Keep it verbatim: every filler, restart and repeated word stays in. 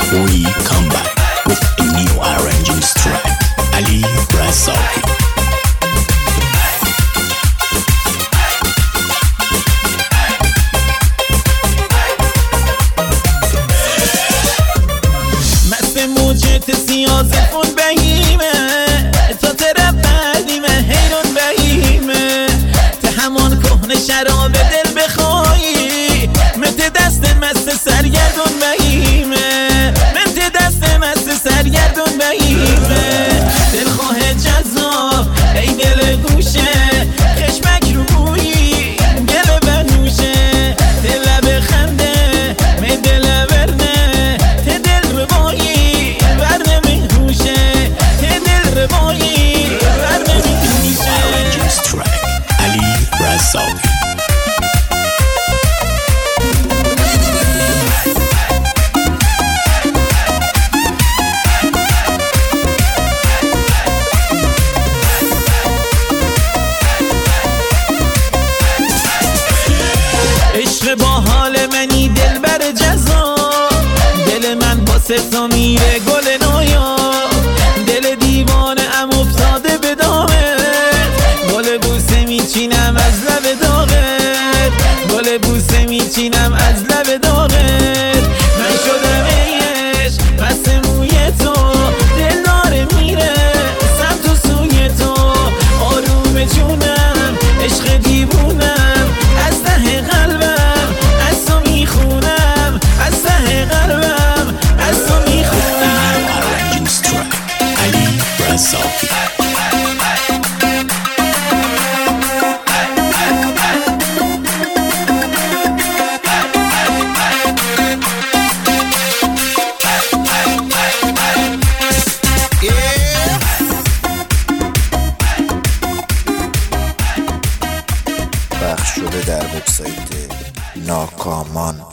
Boy come back with a new arranging track. Ali Razaki. موجت سیازفون بهیمه تا طرف بعدیمه حیرون بهیمه تا همان کهن شراب دل بخوایی مت دست مست سرگردون بهیمه مت دست مست سرگردون بهیمه دلخواه جذاب ای دل گوشه خشمک رو بویی دل بنوشه دل بخنده می دل برنه ته دل ربایی عشق با حال منی دل بر جزا دل من با ستا میره گل نایا دل دیوانه ام افتاده به دامت گل بوسه میچینم از لب داغت گل بوسه میچینم از لب داغت من شدم ایش پس موی تو دل داره میره سمت و سوی تو آروم جونم عشق دیوونم از ته قلبم از تو میخونم از ته قلبم از تو میخونم Ali Razaki. پخش شده در وبسایت ناکامان.